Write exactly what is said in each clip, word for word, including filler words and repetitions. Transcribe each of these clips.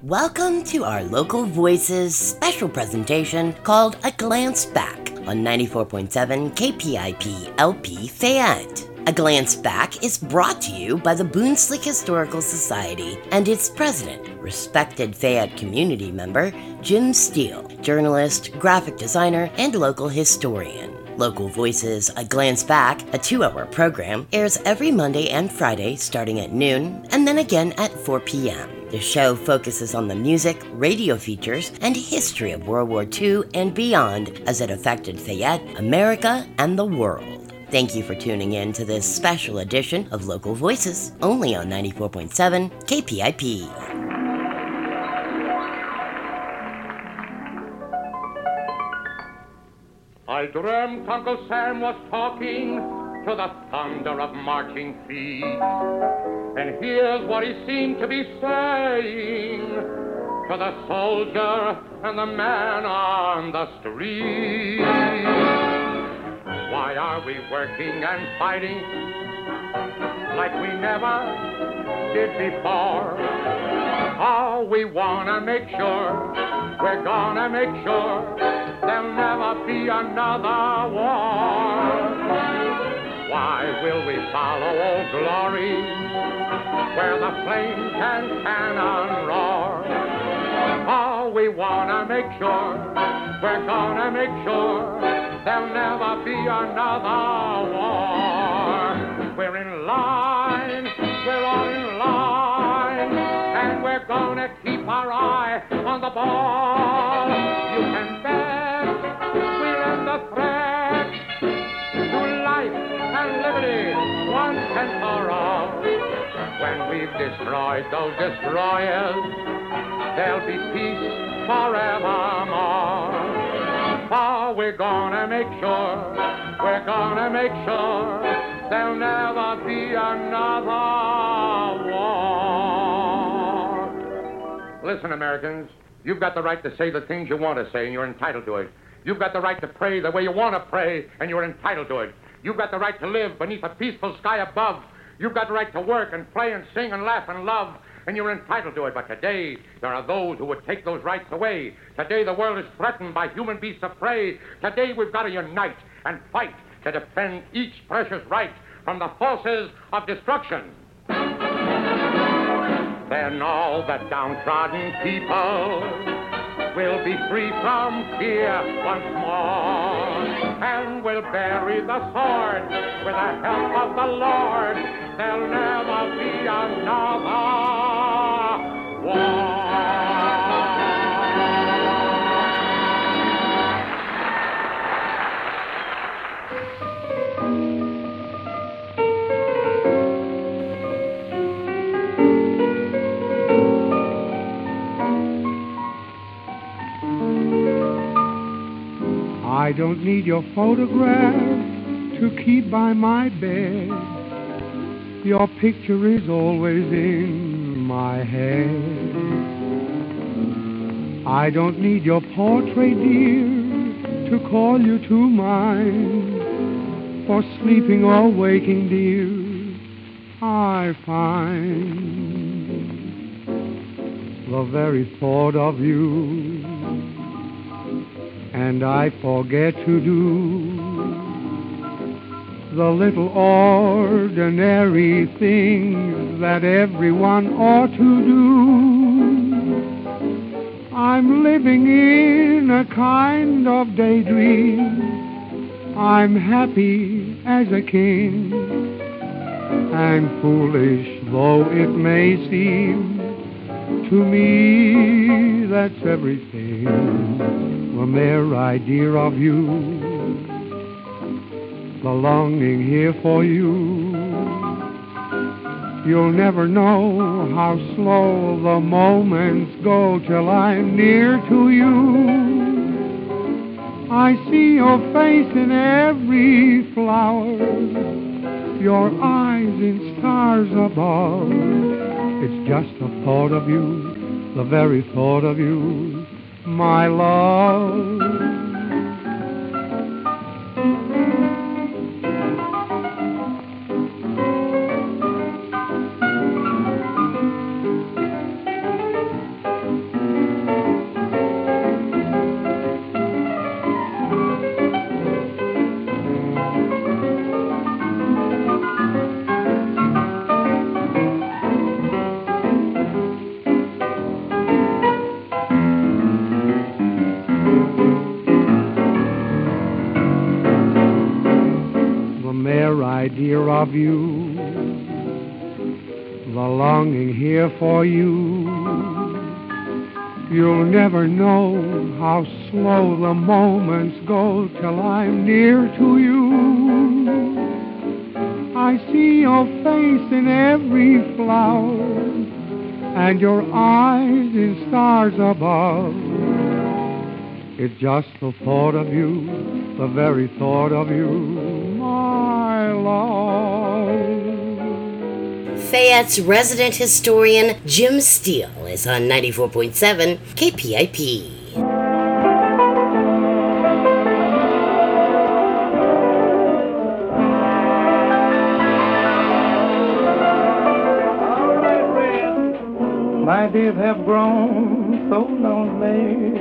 Welcome to our Local Voices special presentation called A Glance Back on ninety-four point seven K P I P L P Fayette. A Glance Back is brought to you by the Boonslick Historical Society and its president, respected Fayette community member Jim Steele, journalist, graphic designer, and local historian. Local Voices A Glance Back, a two-hour program, airs every Monday and Friday starting at noon and then again at four p.m. The show focuses on the music, radio features, and history of World War Two and beyond as it affected Fayette, America, and the world. Thank you for tuning in to this special edition of Local Voices, only on ninety-four point seven K P I P. I dreamt Uncle Sam was talking to the thunder of marching feet. And here's what he seemed to be saying to the soldier and the man on the street. Why are we working and fighting like we never did before? Oh, we wanna make sure, we're gonna make sure there'll never be another war. Why will we follow Old Glory where the flames and cannon roar? Oh, we wanna make sure, we're gonna make sure there'll never be another war. We're in line, we're all in line, and we're gonna keep our eye on the ball. You can bet we'll end the threat to life and liberty once and for all. When we've destroyed those destroyers, there'll be peace forevermore. For we're gonna make sure, we're gonna make sure there'll never be another war. Listen, Americans, you've got the right to say the things you want to say, and you're entitled to it. You've got the right to pray the way you want to pray, and you're entitled to it. You've got the right to live beneath a peaceful sky above. You've got the right to work and play and sing and laugh and love, and you're entitled to it. But today, there are those who would take those rights away. Today, the world is threatened by human beasts of prey. Today, we've got to unite and fight to defend each precious right from the forces of destruction. Then all the downtrodden people will be free from fear once more, and will bury the sword with the help of the Lord. There'll never be another war. I don't need your photograph to keep by my bed. Your picture is always in my head. I don't need your portrait, dear, to call you to mind. For sleeping or waking, dear, I find the very thought of you, and I forget to do the little ordinary things that everyone ought to do. I'm living in a kind of daydream. I'm happy as a king, and foolish though it may seem to me, that's everything. The mere idea of you, the longing here for you. You'll never know how slow the moments go till I'm near to you. I see your face in every flower, your eyes in stars above. It's just the thought of you, the very thought of you, my love. wonder of you, the longing here for you. You'll never know how slow the moments go till I'm near to you. I see your face in every flower and your eyes in stars above. It's just the thought of you, the very thought of you, my love. Fayette's resident historian Jim Steele is on ninety-four point seven K P I P. My days have grown so lonely,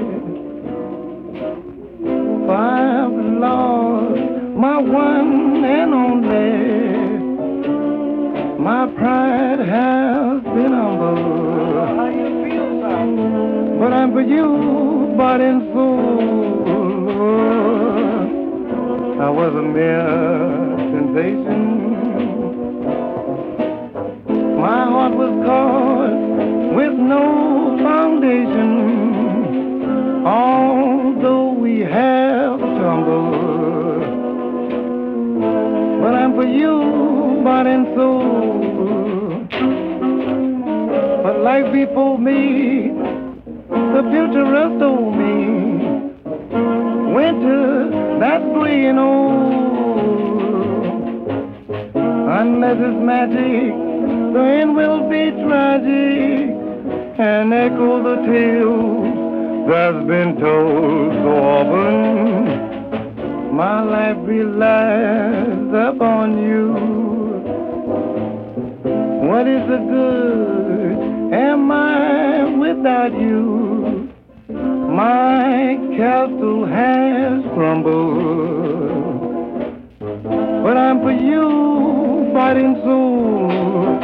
for I've lost my one and only. My pride has been humble. How you feel, son? But I'm for you, body and soul. I was a mere sensation. My heart was caught with no foundation, although we have stumbled. But I'm for you, body and soul. But life before me, the futurist told me, winter, that's gray and old. Unless it's magic, the end will be tragic and echo the tale that's been told so often. My life relies upon you. What is the good? Am I without you? My castle has crumbled, but I'm for you, fighting soul.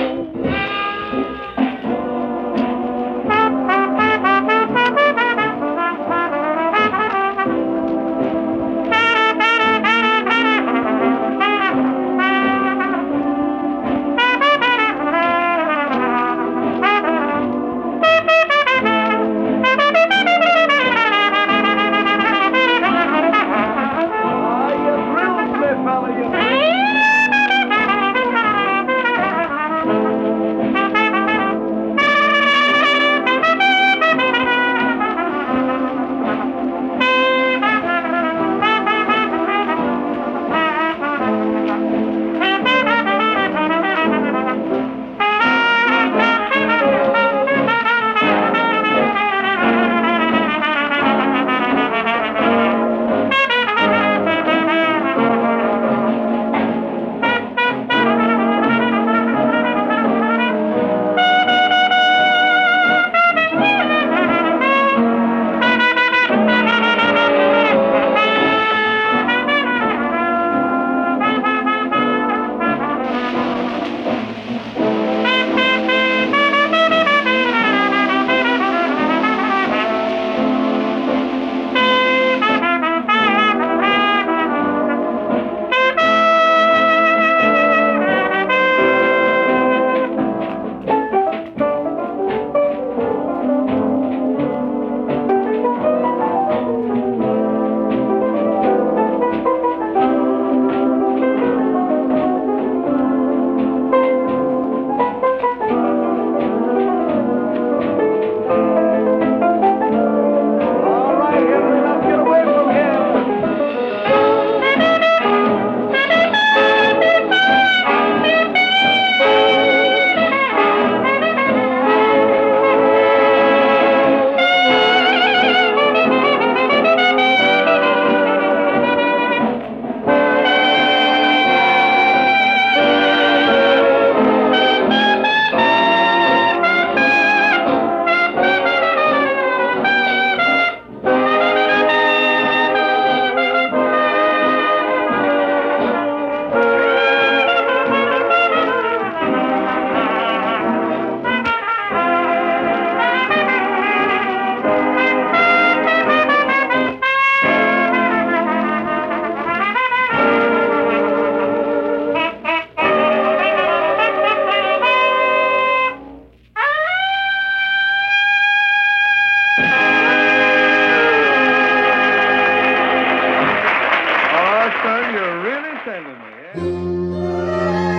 Oh, son, you're really sending me, eh?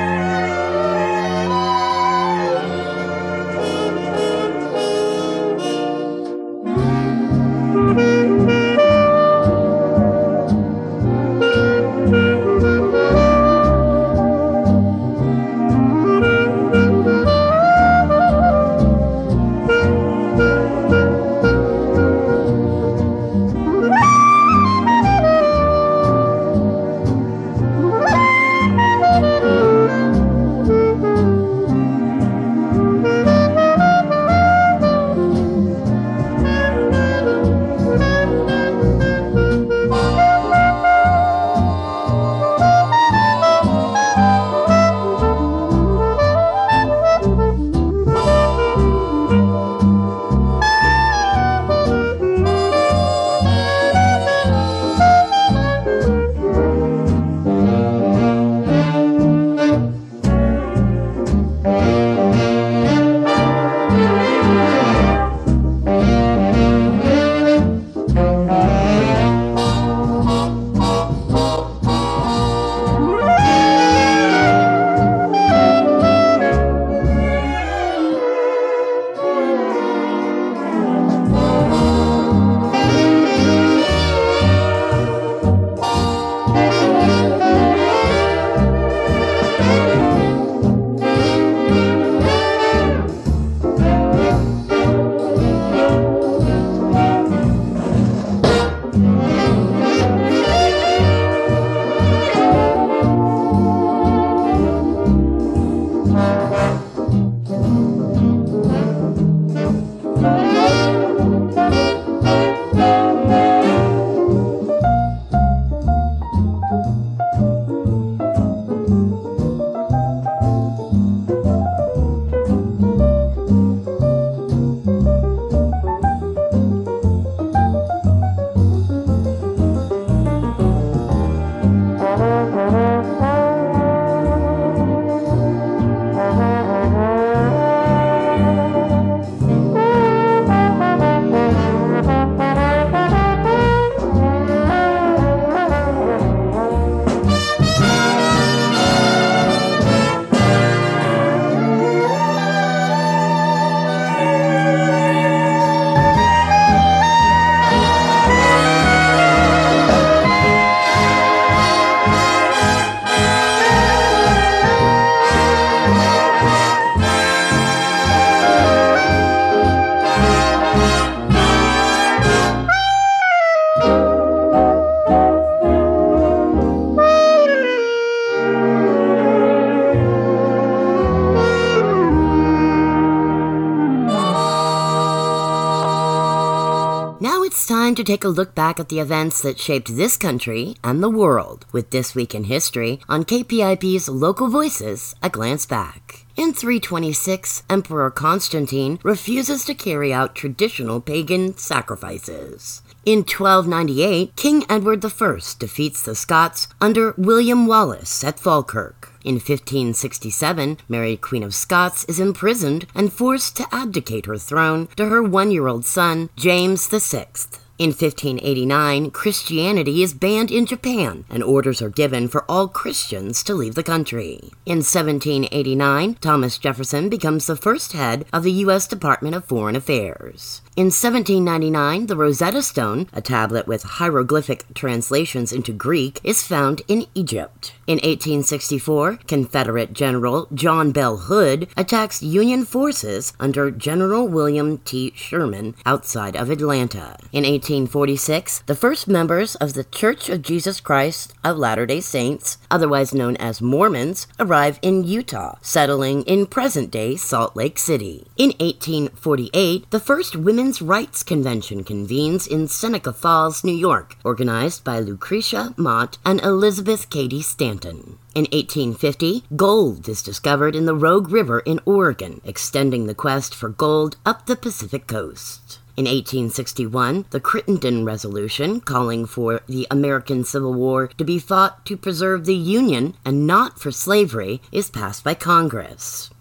It's time to take a look back at the events that shaped this country and the world with This Week in History on K P I P's Local Voices, A Glance Back. In three twenty-six, Emperor Constantine refuses to carry out traditional pagan sacrifices. In twelve ninety-eight, King Edward the First defeats the Scots under William Wallace at Falkirk. In fifteen sixty-seven, Mary Queen of Scots is imprisoned and forced to abdicate her throne to her one-year-old son, James the Sixth. In fifteen eighty-nine, Christianity is banned in Japan, and orders are given for all Christians to leave the country. In seventeen eighty-nine, Thomas Jefferson becomes the first head of the U S Department of Foreign Affairs. In seventeen ninety-nine, the Rosetta Stone, a tablet with hieroglyphic translations into Greek, is found in Egypt. In eighteen sixty-four, Confederate General John Bell Hood attacks Union forces under General William T. Sherman outside of Atlanta. In eighteen forty-six, the first members of the Church of Jesus Christ of Latter-day Saints, otherwise known as Mormons, arrive in Utah, settling in present-day Salt Lake City. In eighteen forty-eight, the first Women's Rights Convention convenes in Seneca Falls, New York, organized by Lucretia Mott and Elizabeth Cady Stanton. In eighteen fifty, gold is discovered in the Rogue River in Oregon, extending the quest for gold up the Pacific coast. In eighteen sixty-one, the Crittenden Resolution, calling for the American Civil War to be fought to preserve the Union and not for slavery, is passed by Congress.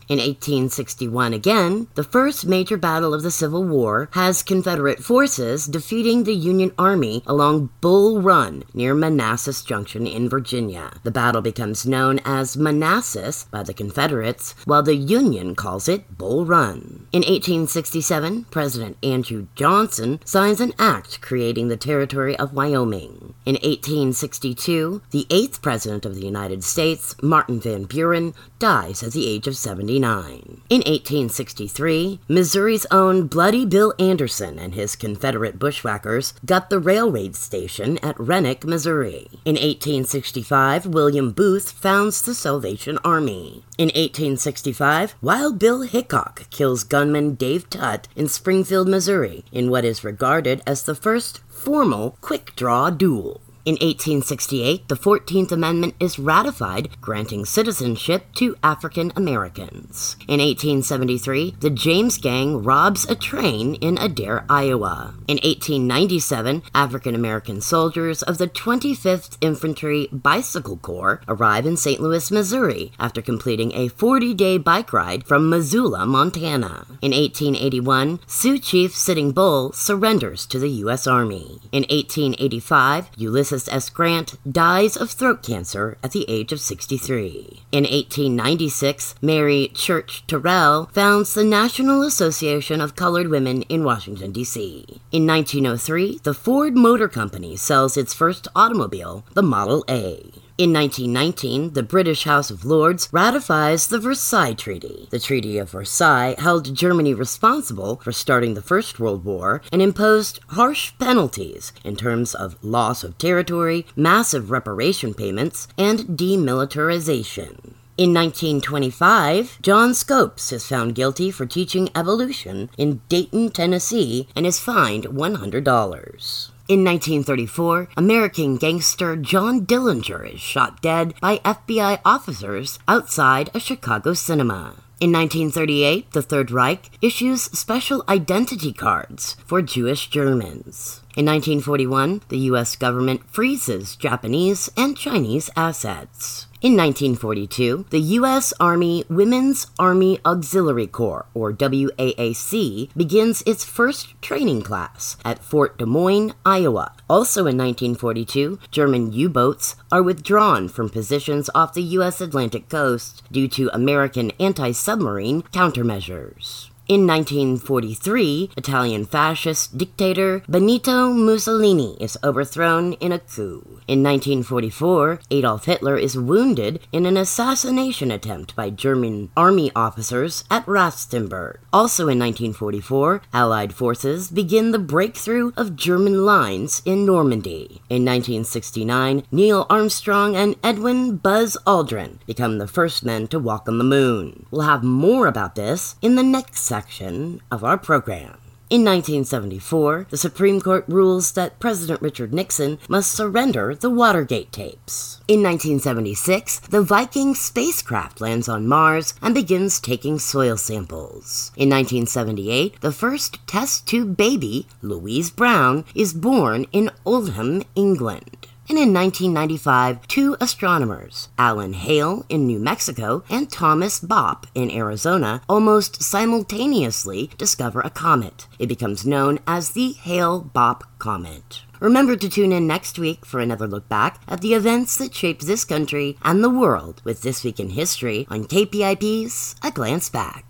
In eighteen sixty-one again, the first major battle of the Civil War has Confederate forces defeating the Union Army along Bull Run near Manassas Junction in Virginia. The battle becomes known as Manassas by the Confederates, while the Union calls it Bull Run. In eighteen sixty-seven, President Andrew Johnson signs an act creating the territory of Wyoming. In eighteen sixty-two, the eighth President of the United States, Martin Van Buren, dies at the age of seventy-nine. In eighteen sixty-three, Missouri's own Bloody Bill Anderson and his Confederate bushwhackers gut the railway station at Renwick, Missouri. In eighteen sixty-five, William Booth founds the Salvation Army. In eighteen sixty-five, Wild Bill Hickok kills gunman Dave Tutt in Springfield, Missouri, in what is regarded as the first formal quick-draw duel. In eighteen sixty-eight, the fourteenth Amendment is ratified, granting citizenship to African Americans. In eighteen seventy-three, the James Gang robs a train in Adair, Iowa. In eighteen ninety-seven, African American soldiers of the twenty-fifth Infantry Bicycle Corps arrive in Saint Louis, Missouri, after completing a forty-day bike ride from Missoula, Montana. In eighteen eighty-one, Sioux Chief Sitting Bull surrenders to the U S Army. In eighteen eighty-five, Ulysses S. Grant dies of throat cancer at the age of sixty-three. In eighteen ninety-six, Mary Church Terrell founds the National Association of Colored Women in Washington, D C In nineteen oh three, the Ford Motor Company sells its first automobile, the Model A. In nineteen nineteen, the British House of Lords ratifies the Versailles Treaty. The Treaty of Versailles held Germany responsible for starting the First World War and imposed harsh penalties in terms of loss of territory, massive reparation payments, and demilitarization. In nineteen twenty-five, John Scopes is found guilty for teaching evolution in Dayton, Tennessee, and is fined one hundred dollars. In nineteen thirty-four, American gangster John Dillinger is shot dead by F B I officers outside a Chicago cinema. In nineteen thirty-eight, the Third Reich issues special identity cards for Jewish Germans. In nineteen forty-one, the U S government freezes Japanese and Chinese assets. In nineteen forty-two, the U S Army Women's Army Auxiliary Corps, or W A A C, begins its first training class at Fort Des Moines, Iowa. Also in nineteen forty-two, German U-boats are withdrawn from positions off the U S Atlantic coast due to American anti-submarine countermeasures. In nineteen forty-three, Italian fascist dictator Benito Mussolini is overthrown in a coup. In nineteen forty-four, Adolf Hitler is wounded in an assassination attempt by German army officers at Rastenburg. Also in nineteen forty-four, Allied forces begin the breakthrough of German lines in Normandy. In nineteen sixty-nine, Neil Armstrong and Edwin Buzz Aldrin become the first men to walk on the moon. We'll have more about this in the next section of our program. In nineteen seventy-four, the Supreme Court rules that President Richard Nixon must surrender the Watergate tapes. In nineteen seventy-six, the Viking spacecraft lands on Mars and begins taking soil samples. In nineteen seventy-eight, the first test tube baby, Louise Brown, is born in Oldham, England. And in nineteen ninety-five, two astronomers, Alan Hale in New Mexico and Thomas Bopp in Arizona, almost simultaneously discover a comet. It becomes known as the Hale-Bopp Comet. Remember to tune in next week for another look back at the events that shaped this country and the world with This Week in History on K P I P's A Glance Back.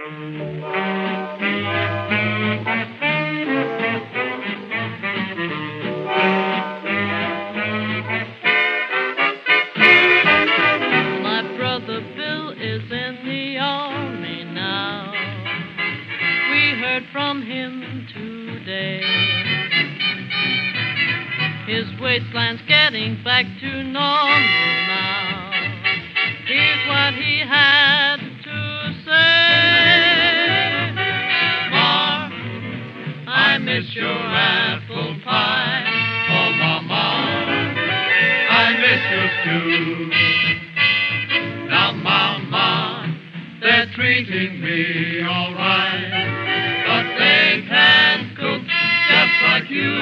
From him today, his waistline's getting back to normal now. Here's what he had to say. Ma, I miss your apple pie. Oh, Mama, I miss you too. Now, Mama, they're treating me all right. They can cook just like you.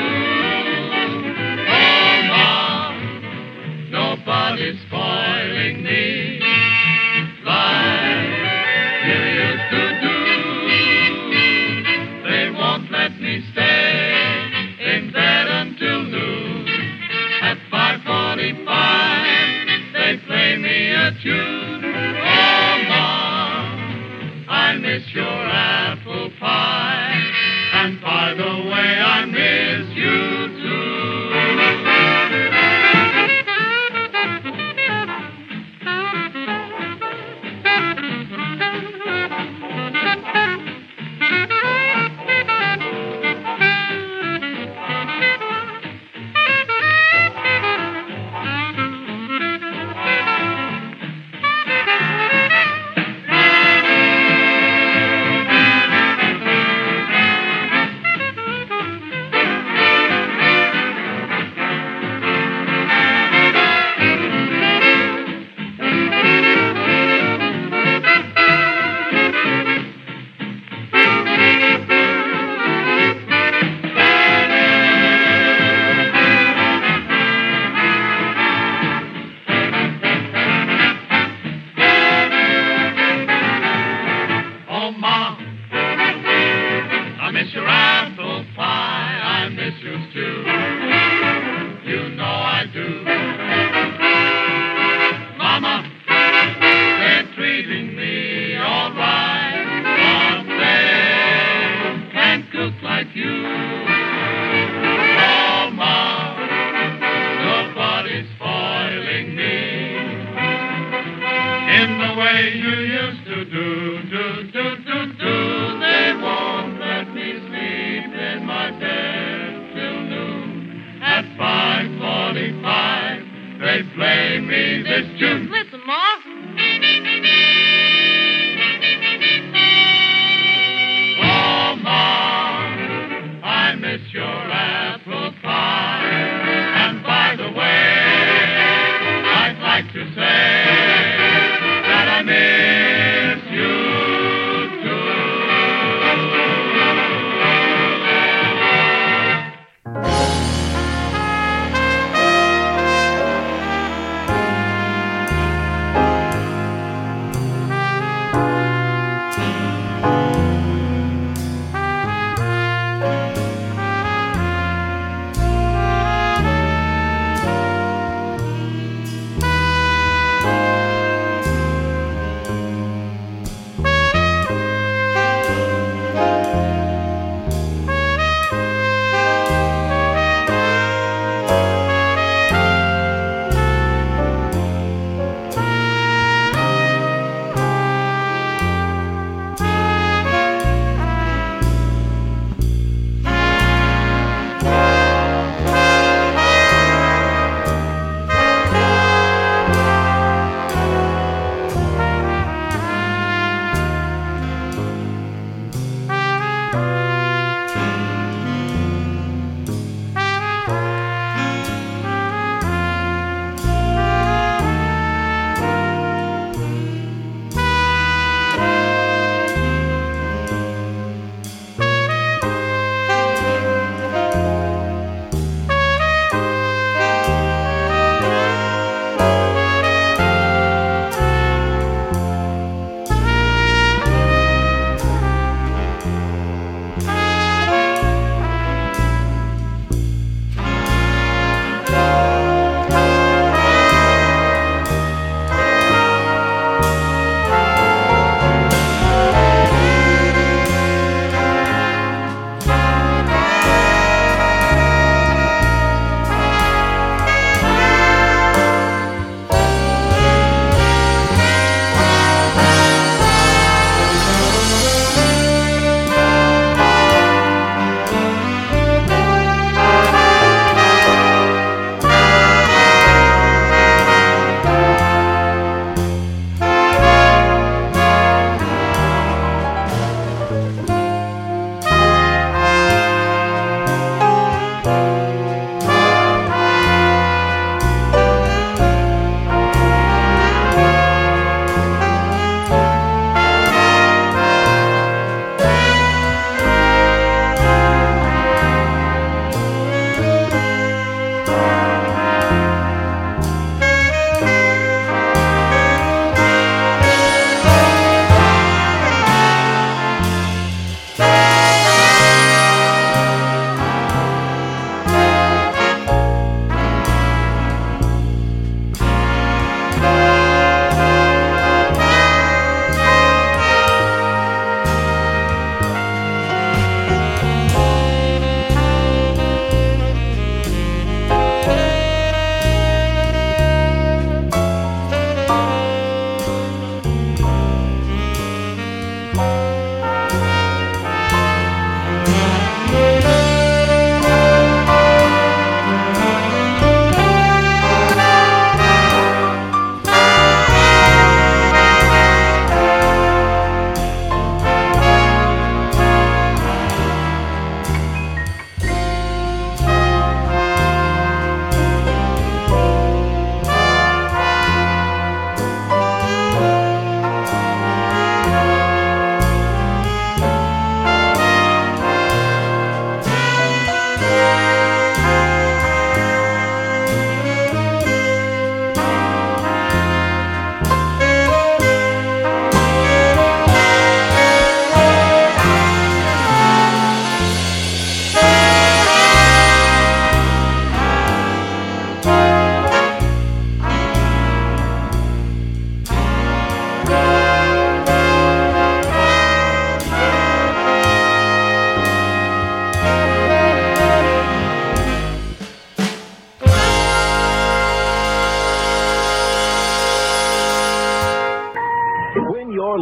Oh, Ma, nobody's spoiling me like me stay in bed until noon. At five forty-five, they play me a tune. Oh, Mom, I miss your apple pie. And by the way, I miss you too.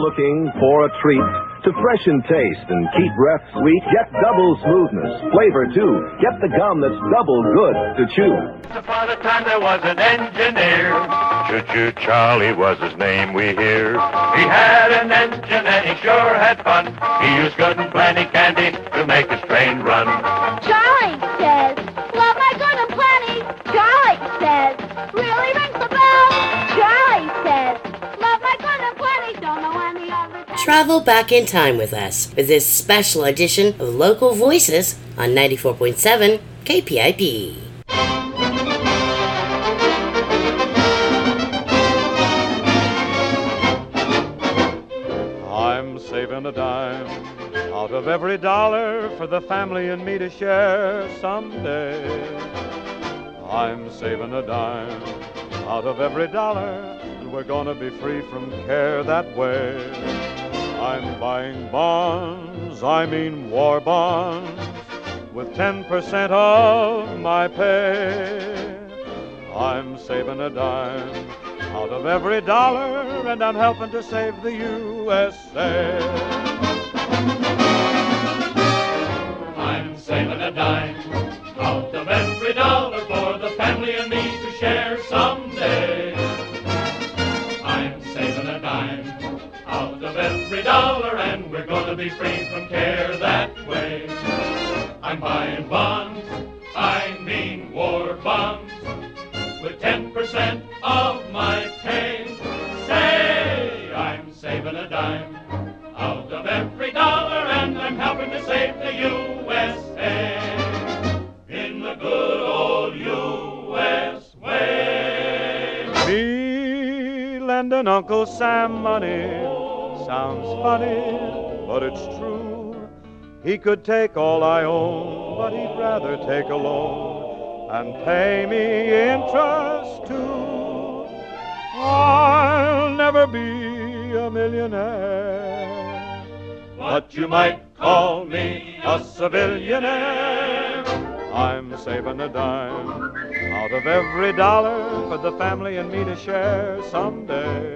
looking for a treat to freshen taste and keep breath sweet, get double smoothness, flavor too. Get the gum that's double good to chew. Once upon a time there was an engineer. Choo-choo Charlie was his name, we hear. He had an engine and he sure had fun. He used good and plenty candy to make his train run. Charlie says, love my good and plenty. Charlie says, really rings the bell. Charlie says, love my good and plenty. Don't know any other. Travel back in time with us with this special edition of Local Voices on ninety-four point seven K P I P. I'm saving a dime out of every dollar for the family and me to share someday. I'm saving a dime out of every dollar, and we're gonna be free from care that way. I'm buying bonds, I mean war bonds, with ten percent of my pay. I'm saving a dime out of every dollar, and I'm helping to save the U S A. I'm saving a dime out of every dollar for the family and me to share someday. I'm saving a dime out of every dollar, and we're gonna be free from care that way. I'm buying bonds, I mean war bonds, with ten percent of my pay. Say, I'm saving a dime out of every dollar, and I'm helping to save the U S A in the good old U S way. Me lending Uncle Sam money sounds funny, but it's true. He could take all I own, but he'd rather take a loan and pay me interest too. I'll never be a millionaire, but you might call me a civilianaire. I'm saving a dime out of every dollar for the family and me to share someday.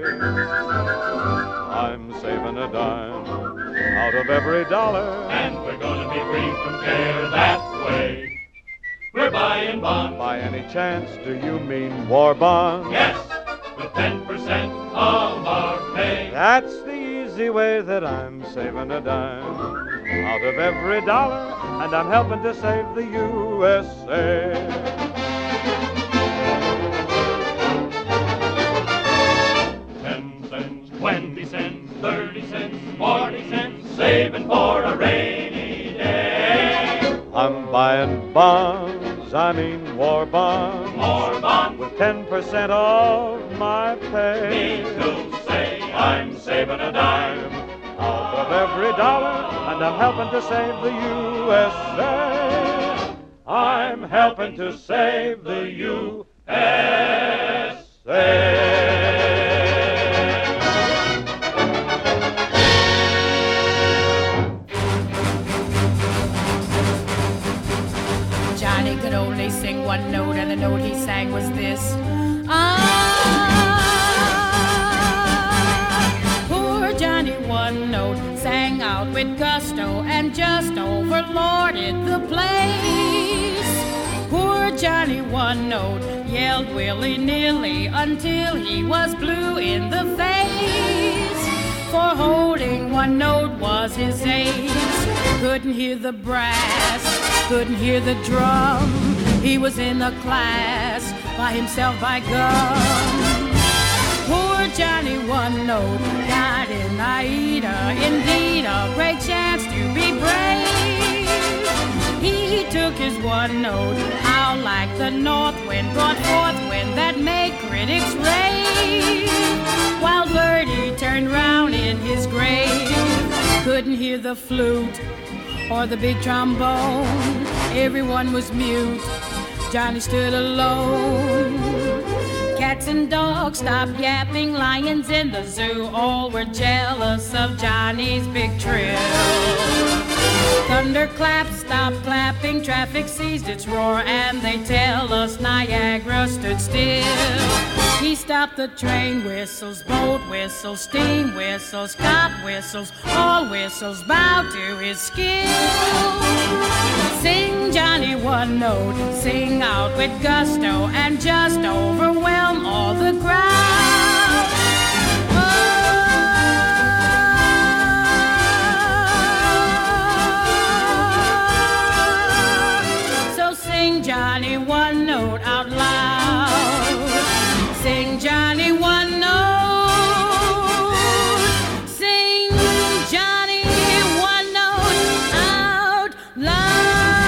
I'm saving a dime out of every dollar, and we're gonna be free from care that way. We're buying bonds. By any chance, do you mean war bonds? Yes, with ten percent of our pay. That's the easy way that I'm saving a dime out of every dollar, and I'm helping to save the U S A. Ten cents, twenty cents, thirty cents, forty cents, saving for a rainy day. I'm buying bonds, I mean war bonds, More bonds with ten percent of my pay. me to say I'm saving a dime out of every dollar, and I'm helping to save the U S A. I'm helping to save the U S A. Johnny could only sing one note, and the note he sang was this. Ah, poor Johnny one note sang out with gusto and just overlorded the place. Poor Johnny one note yelled willy-nilly until he was blue in the face. For holding one note was his ace. Couldn't hear the brass, couldn't hear the drum. He was in a class by himself, by gum. Poor Johnny one note died in Aida. Indeed, a great chance to be brave. He took his one note, how like the north wind brought forth wind that made critics rave. While Birdie turned round in his grave, couldn't hear the flute or the big trombone. Everyone was mute. Johnny stood alone. Cats and dogs stopped yapping, lions in the zoo all were jealous of Johnny's big trill. Thunderclaps stopped clapping, traffic ceased its roar, and they tell us Niagara stood still. He stopped the train whistles, boat whistles, steam whistles, cop whistles, all whistles bow to his skill. Sing, Johnny, one note, sing out with gusto, and just overwhelm all the crowd. Oh, so sing, Johnny, one note out loud. Sing, Johnny, one note. Sing, Johnny, one note out loud.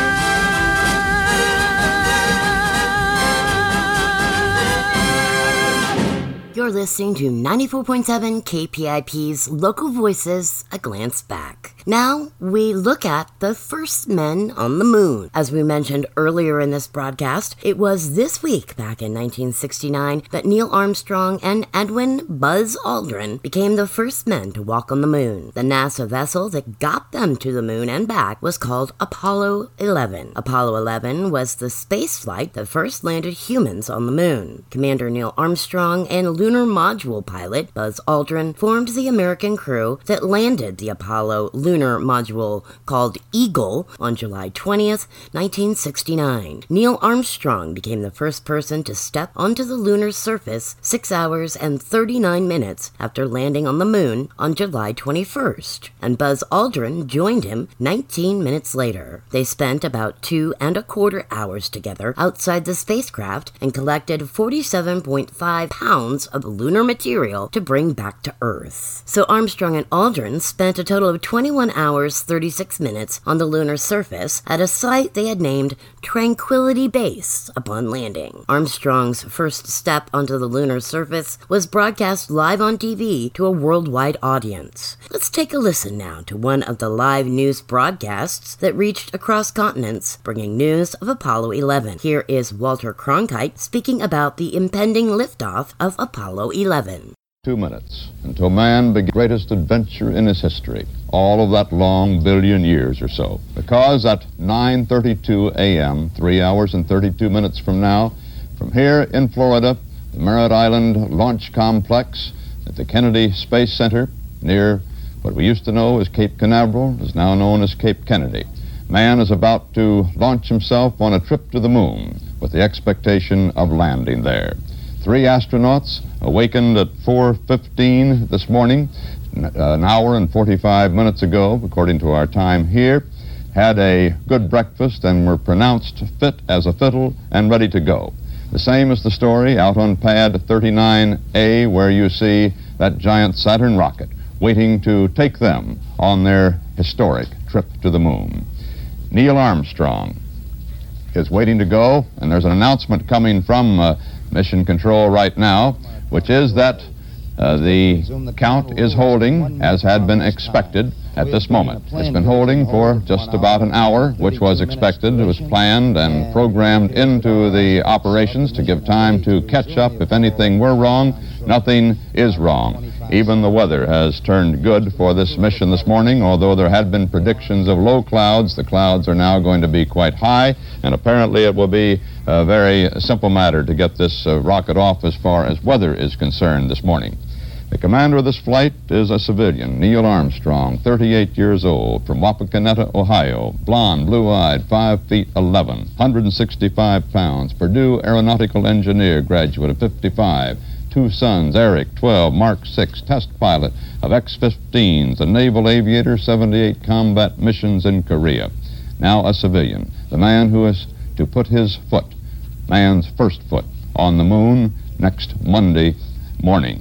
You're listening to ninety-four point seven K P I P's Local Voices, A Glance Back. Now, we look at the first men on the moon. As we mentioned earlier in this broadcast, it was this week, back in nineteen sixty-nine, that Neil Armstrong and Edwin Buzz Aldrin became the first men to walk on the moon. The NASA vessel that got them to the moon and back was called Apollo eleven. Apollo eleven was the space flight that first landed humans on the moon. Commander Neil Armstrong and lunar module pilot Buzz Aldrin formed the American crew that landed the Apollo lunar module called Eagle on July twentieth, nineteen sixty-nine. Neil Armstrong became the first person to step onto the lunar surface six hours and thirty-nine minutes after landing on the moon on July twenty-first, and Buzz Aldrin joined him nineteen minutes later. They spent about two and a quarter hours together outside the spacecraft and collected forty-seven point five pounds of lunar material to bring back to Earth. So Armstrong and Aldrin spent a total of twenty-one hours, thirty-six minutes on the lunar surface at a site they had named Tranquility Base upon landing. Armstrong's first step onto the lunar surface was broadcast live on T V to a worldwide audience. Let's take a listen now to one of the live news broadcasts that reached across continents, bringing news of Apollo eleven. Here is Walter Cronkite speaking about the impending liftoff of Apollo eleven. Two minutes until man began the greatest adventure in his history, all of that long billion years or so. Because at nine thirty-two a.m., three hours and thirty-two minutes from now, from here in Florida, the Merritt Island Launch Complex at the Kennedy Space Center near what we used to know as Cape Canaveral is now known as Cape Kennedy. Man is about to launch himself on a trip to the moon with the expectation of landing there. Three astronauts awakened at four fifteen this morning, an hour and forty-five minutes ago, according to our time here, had a good breakfast and were pronounced fit as a fiddle and ready to go. The same is the story out on pad thirty-nine A, where you see that giant Saturn rocket waiting to take them on their historic trip to the moon. Neil Armstrong is waiting to go, and there's an announcement coming from uh, Mission Control right now, which is that uh, the count is holding as had been expected at this moment. It's been holding for just about an hour, which was expected. It was planned and programmed into the operations to give time to catch up. If anything were wrong, nothing is wrong. Even the weather has turned good for this mission this morning. Although there had been predictions of low clouds, the clouds are now going to be quite high, and apparently it will be a very simple matter to get this uh, rocket off as far as weather is concerned this morning. The commander of this flight is a civilian, Neil Armstrong, thirty-eight years old, from Wapakoneta, Ohio, blond, blue-eyed, five feet eleven, one hundred sixty-five pounds, Purdue aeronautical engineer graduate of fifty-five, two sons, Eric, twelve, Mark, six, test pilot of X fifteens, a naval aviator, seventy-eight combat missions in Korea. Now a civilian, the man who is to put his foot, man's first foot, on the moon next Monday morning.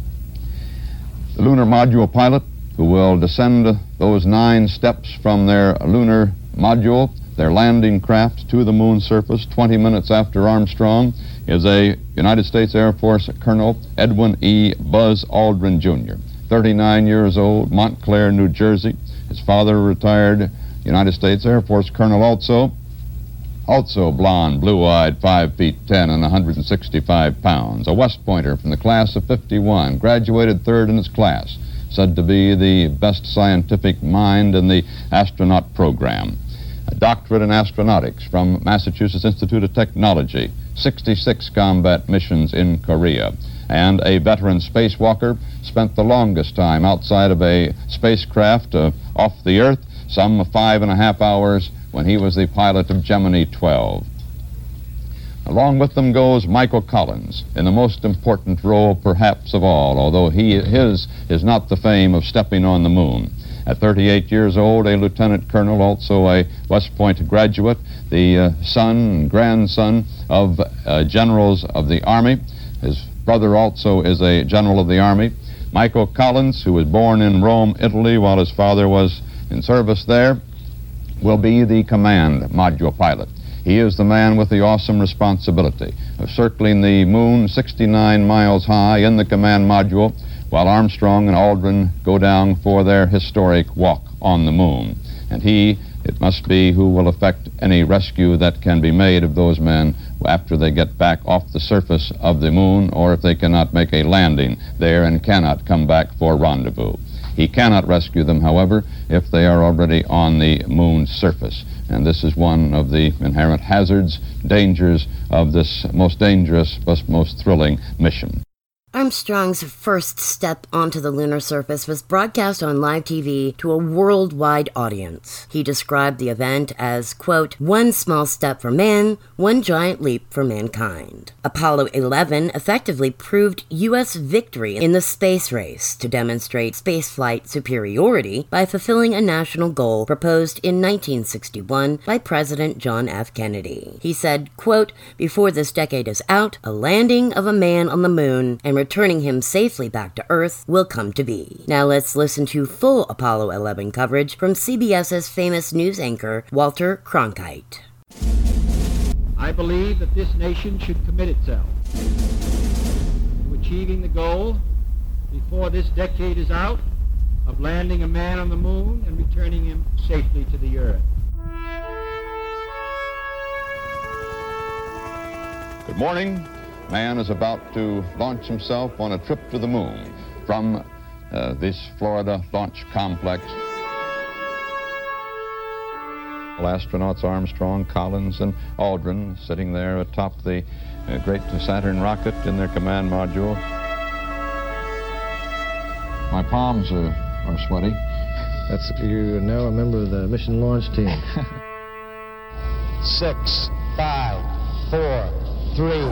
The lunar module pilot, who will descend those nine steps from their lunar module, their landing craft, to the moon surface twenty minutes after Armstrong, is a United States Air Force Colonel Edwin E. Buzz Aldrin, Junior, thirty-nine years old, Montclair, New Jersey. His father, retired United States Air Force Colonel also, Also blonde, blue-eyed, five feet ten and one hundred sixty-five pounds. A West Pointer from the class of fifty-one, graduated third in his class, said to be the best scientific mind in the astronaut program. A doctorate in astronautics from Massachusetts Institute of Technology, sixty-six combat missions in Korea. And a veteran spacewalker, spent the longest time outside of a spacecraft uh, off the Earth, some five and a half hours, when he was the pilot of Gemini twelve. Along with them goes Michael Collins, in the most important role perhaps of all, although he, his is not the fame of stepping on the moon. At thirty-eight years old, a lieutenant colonel, also a West Point graduate, the uh, son and grandson of uh, generals of the Army. His brother also is a general of the Army. Michael Collins, who was born in Rome, Italy, while his father was in service there, will be the command module pilot. He is the man with the awesome responsibility of circling the moon sixty-nine miles high in the command module, while Armstrong and Aldrin go down for their historic walk on the moon. And he, it must be, who will effect any rescue that can be made of those men after they get back off the surface of the moon, or if they cannot make a landing there and cannot come back for rendezvous. He cannot rescue them, however, if they are already on the moon's surface. And this is one of the inherent hazards, dangers of this most dangerous but most thrilling mission. Armstrong's first step onto the lunar surface was broadcast on live T V to a worldwide audience. He described the event as, quote, one small step for man, one giant leap for mankind. Apollo eleven effectively proved U S victory in the space race to demonstrate spaceflight superiority by fulfilling a national goal proposed in nineteen sixty-one by President John F. Kennedy. He said, quote, before this decade is out, a landing of a man on the moon and returning him safely back to Earth will come to be. Now let's listen to full Apollo eleven coverage from CBS's famous news anchor, Walter Cronkite. I believe that this nation should commit itself to achieving the goal, before this decade is out, of landing a man on the moon and returning him safely to the Earth. Good morning. Man is about to launch himself on a trip to the moon from uh, this Florida launch complex. Astronauts Armstrong, Collins, and Aldrin sitting there atop the uh, great Saturn rocket in their command module. My palms are, are sweaty. That's, you're now a member of the mission launch team. Six, five, four, three,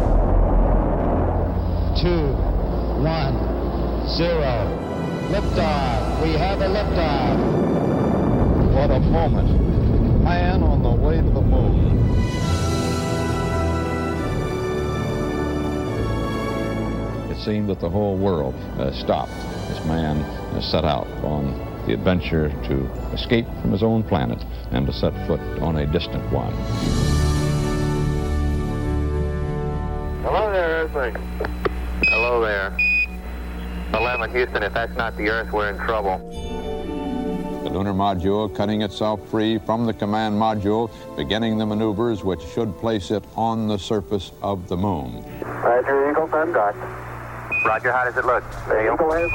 two, one, zero. Liftoff. We have a liftoff. What a moment. Man on the way to the moon. It seemed that the whole world uh, stopped as man uh, set out on the adventure to escape from his own planet and to set foot on a distant one. Hello there, Earthling. Hello there. eleven, Houston, if that's not the Earth, we're in trouble. The lunar module cutting itself free from the command module, beginning the maneuvers which should place it on the surface of the moon. Roger, Eagle, I'm done. Roger, how does it look? The Eagle has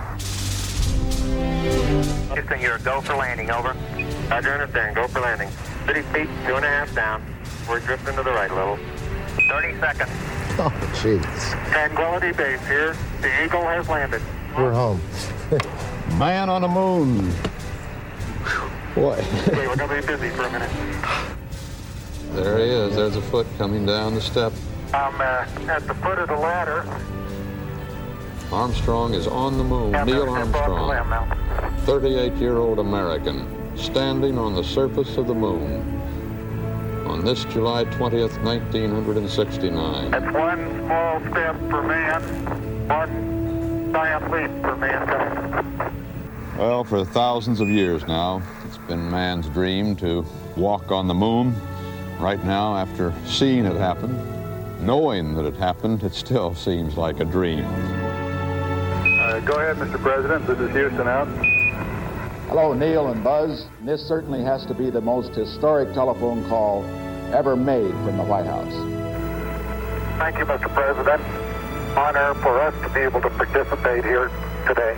wings. Houston, you're a go for landing, over. Roger, understand, go for landing. thirty feet, two and a half down. We're drifting to the right a little. thirty seconds. Oh, jeez. Tranquility Base here. The Eagle has landed. We're home. Man on the moon. Boy. Okay, we're going to be busy for a minute. There he is. There's a foot coming down the step. I'm uh, at the foot of the ladder. Armstrong is on the moon. Yeah, Neil I'm Armstrong, thirty-eight-year-old American, standing on the surface of the moon on this July twentieth, nineteen sixty-nine. That's one small step for man, one giant leap for mankind. Well, for thousands of years now, it's been man's dream to walk on the moon. Right now, after seeing it happen, knowing that it happened, it still seems like a dream. Uh, go ahead, Mister President. This is Houston out. Hello, Neil and Buzz. This certainly has to be the most historic telephone call ever made from the White House. Thank you, Mister President. Honor for us to be able to participate here today.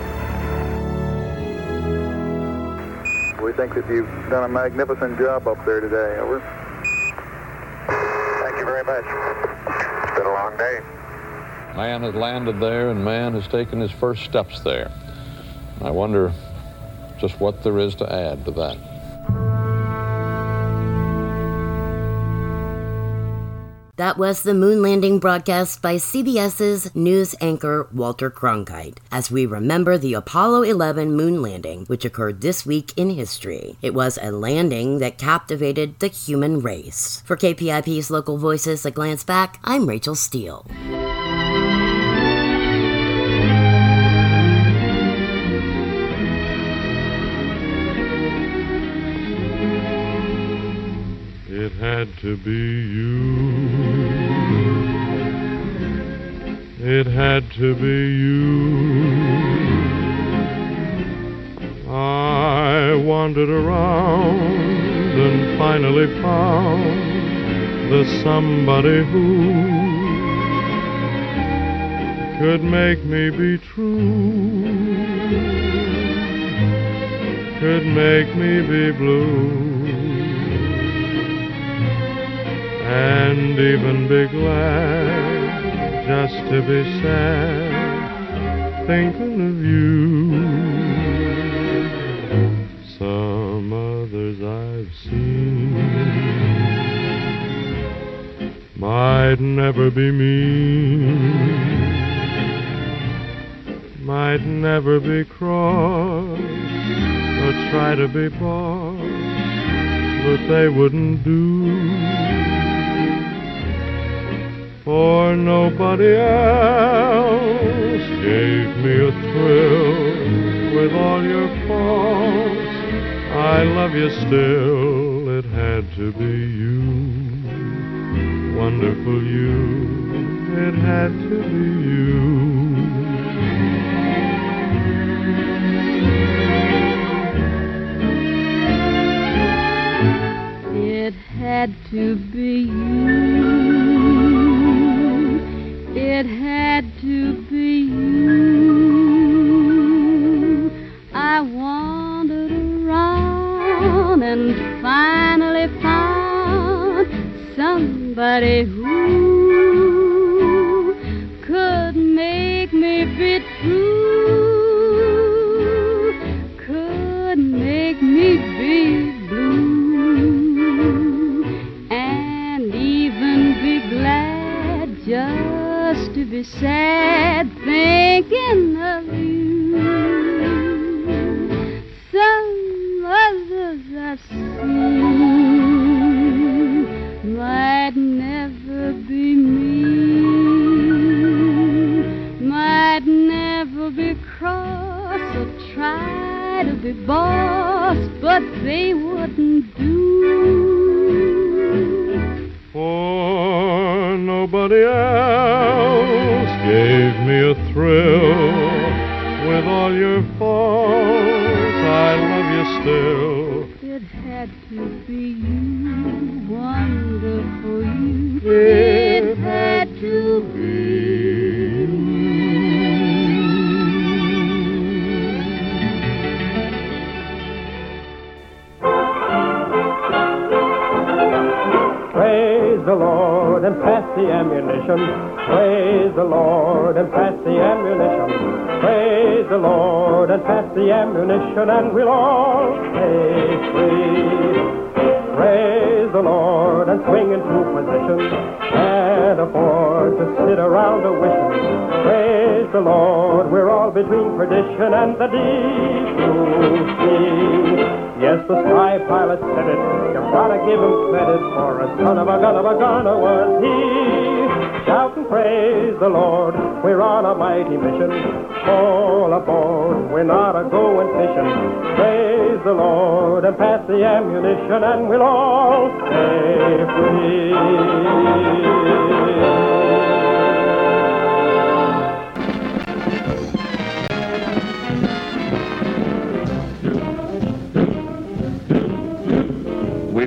We think that you've done a magnificent job up there today. Over. Thank you very much. It's been a long day. Man has landed there, and man has taken his first steps there. I wonder just what there is to add to that. That was the moon landing broadcast by CBS's news anchor Walter Cronkite, as we remember the Apollo eleven moon landing, which occurred this week in history. It was a landing that captivated the human race. For K P I P's Local Voices, A Glance Back, I'm Rachel Steele. It had to be you. It had to be you. I wandered around and finally found the somebody who could make me be true, could make me be blue, and even be glad just to be sad, thinking of you. Some others I've seen might never be mean, might never be cross, or try to be boss, but they wouldn't do. For nobody else gave me a thrill with all your faults. I love you still. It had to be you, wonderful you. It had to be you. It had to be you. It had to be you. I wandered around and finally found somebody who could make me be true, could make me be blue, and even be glad just to be sad thinking of you. Some others I've seen might never be me, might never be cross or try to be boss, but they wouldn't do. For nobody else gave me a thrill with all your faults. I love you still. It had to be you, wonderful you. It had to be you. Praise the Lord and pass the ammunition. Praise the Lord and pass the ammunition. Praise the Lord and pass the ammunition, and we'll all stay free. Praise the Lord and swing into position. Can't afford to sit around a wishing. Praise the Lord, we're all between perdition and the deep blue sea. Yes, the sky pilot said it. You've got to give him credit, for a son of a gun of a gunner was he. Shout and praise the Lord, we're on a mighty mission. All aboard, we're not a-going fishing. Praise the Lord and pass the ammunition, and we'll all stay free. We got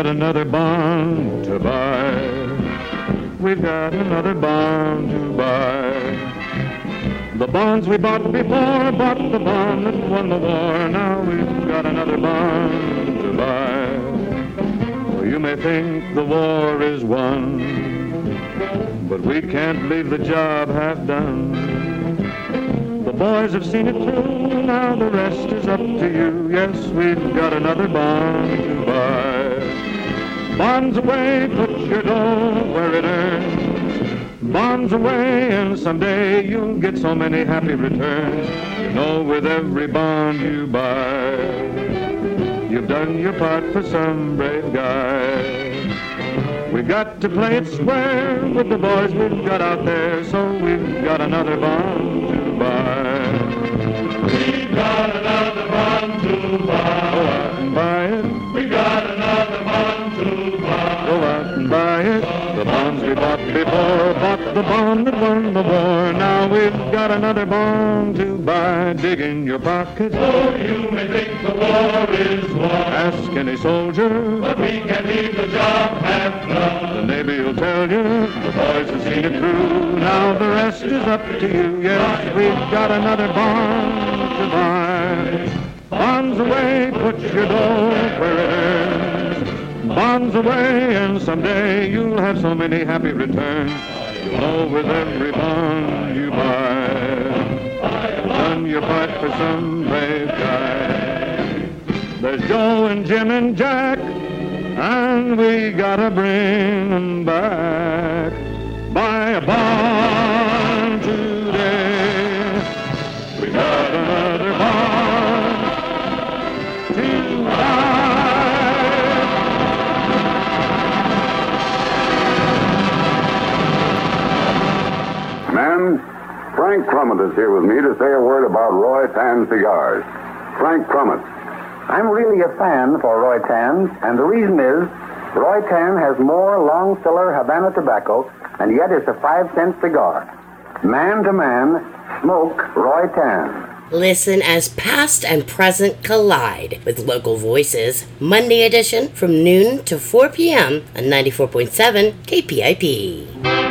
another bond to buy. We've got another bond to buy. The bonds we bought before bought the bond that won the war. Now we've got another bond to buy. Well, you may think the war is won, but we can't leave the job half done. The boys have seen it through, now the rest is up to you. Yes, we've got another bond to buy. Bonds away, put your dough where it earns. Bonds away, and someday you'll get so many happy returns. You know, with every bond you buy, you've done your part for some brave guy. We've got to play it square with the boys we've got out there, so we've got another bond to buy. We've got another bond to buy. Go out and buy it. We've got another bond to buy. Go out and buy it. The bonds we bought before bought the bond that won the war. Now we've got another bond to buy. Dig in your pocket. So you may think the war is won. Ask any soldier. But we can leave the job half done. The Navy will tell you. The boys have seen it through. Now the rest is up to you. Yes, we've got another bond to buy. Bonds away, put your dough where it earns. Bonds away, and someday you'll have so many happy returns. You'll know with every bond you buy, you've done your part for some brave guy. There's Joe and Jim and Jack, and we gotta bring them back. Buy a bond today. We got another bond to buy. Men, Frank Crummett is here with me to say a word about Roy Tan cigars. Frank Crummett. I'm really a fan for Roy Tan, and the reason is Roy Tan has more long-filler Havana tobacco, and yet it's a five-cent cigar. Man to man, smoke Roy Tan. Listen as past and present collide with Local Voices, Monday edition from noon to four p.m. on ninety-four point seven K P I P.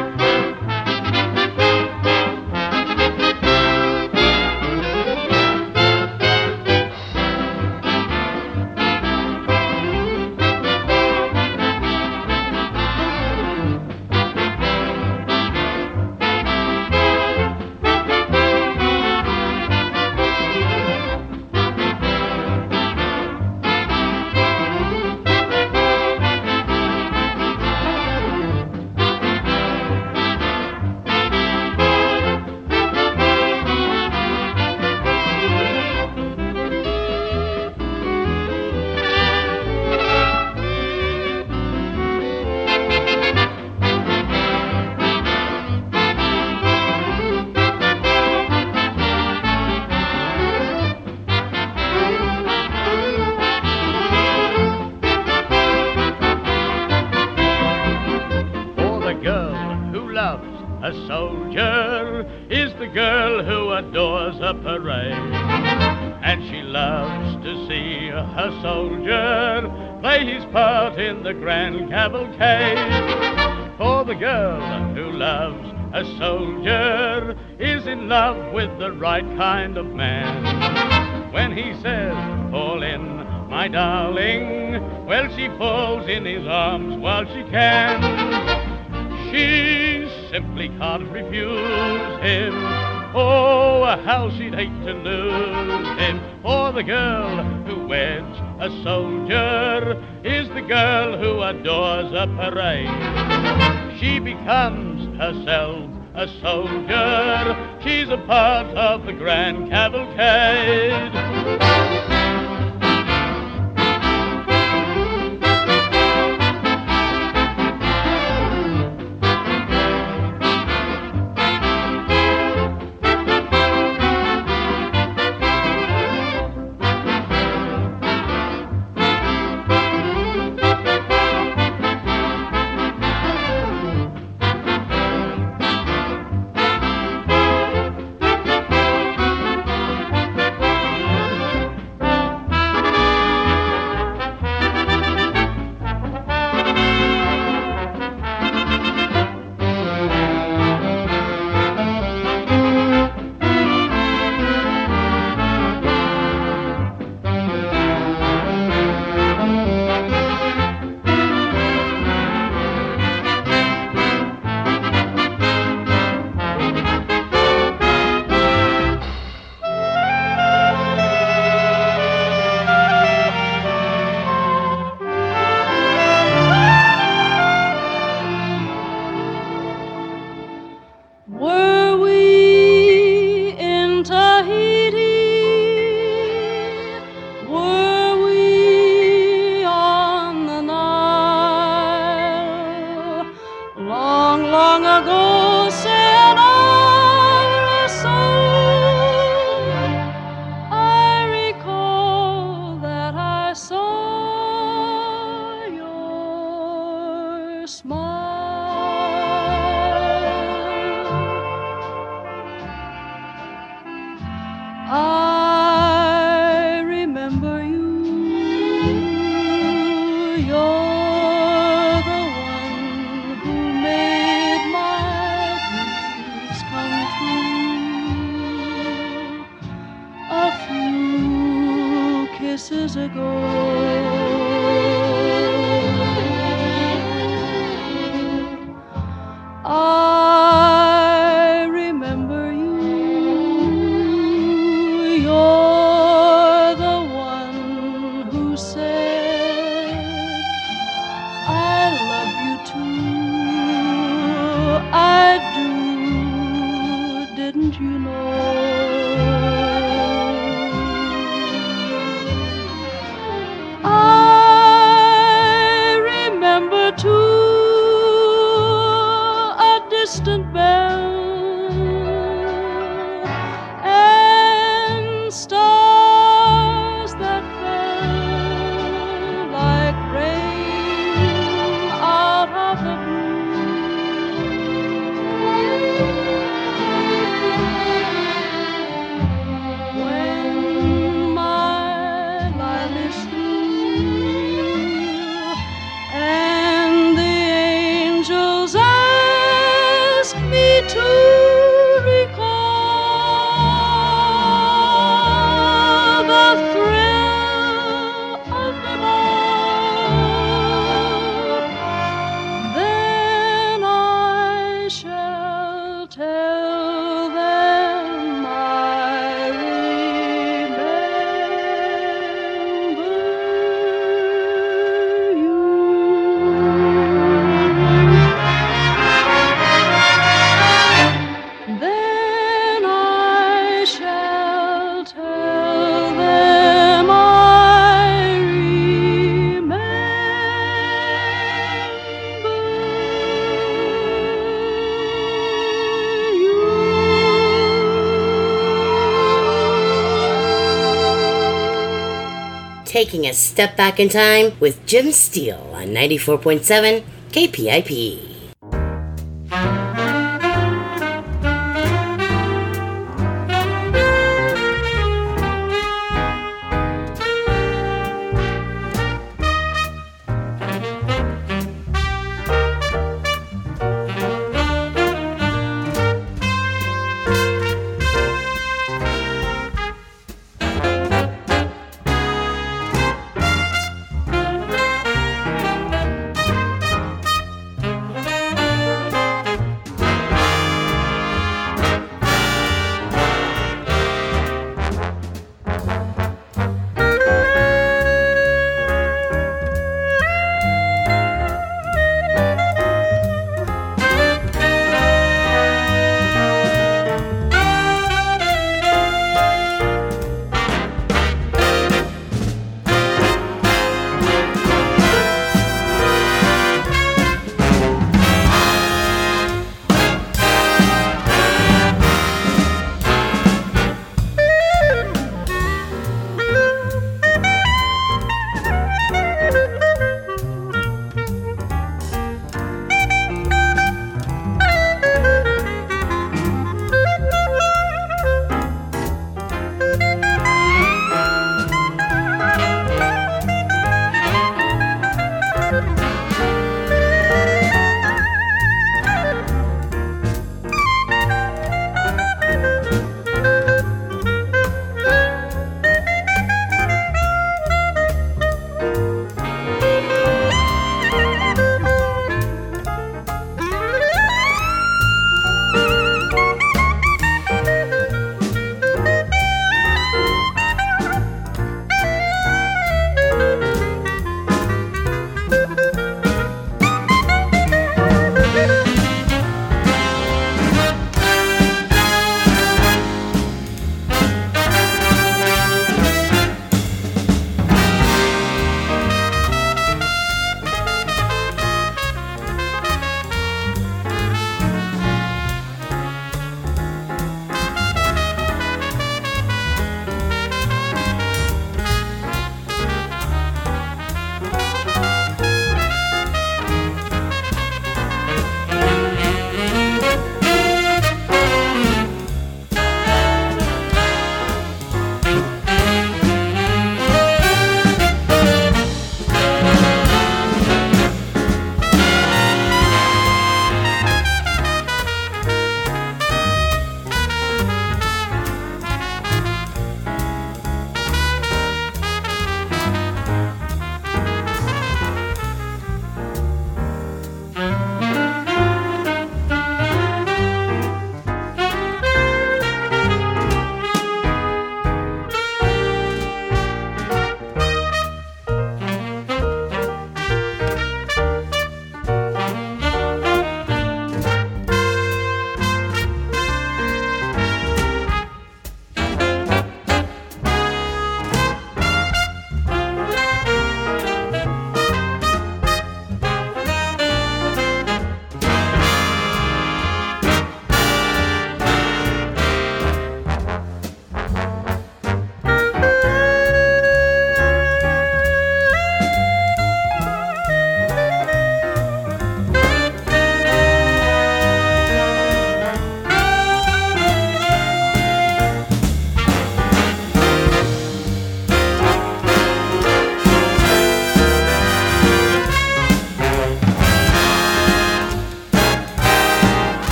Kind of man. When he says, "Fall in, my darling," well, she falls in his arms while she can. She simply can't refuse him. Oh, how she'd hate to lose him. For the girl who weds a soldier is the girl who adores a parade. She becomes herself a soldier, she's a part of the grand cavalcade. your smile. I remember you. You're the one who made my dreams come true a few kisses ago. I remember you. You're the one who said, I love you too. I do, didn't you know? I remember too distant bell and stars that fell like rain out of the blue. When my life is through and the angels me to recall the thrill of it all, then I shall tell them I remember you. Then I shall tell them I remember you. Taking a step back in time with Jim Steele on ninety-four point seven K P I P.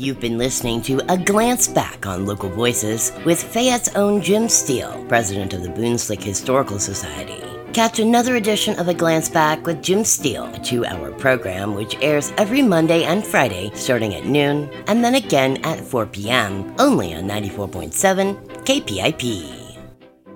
You've been listening to A Glance Back on Local Voices with Fayette's own Jim Steele, president of the Boonslick Historical Society. Catch another edition of A Glance Back with Jim Steele, a two-hour program which airs every Monday and Friday starting at noon, and then again at four p.m., only on ninety-four point seven K P I P.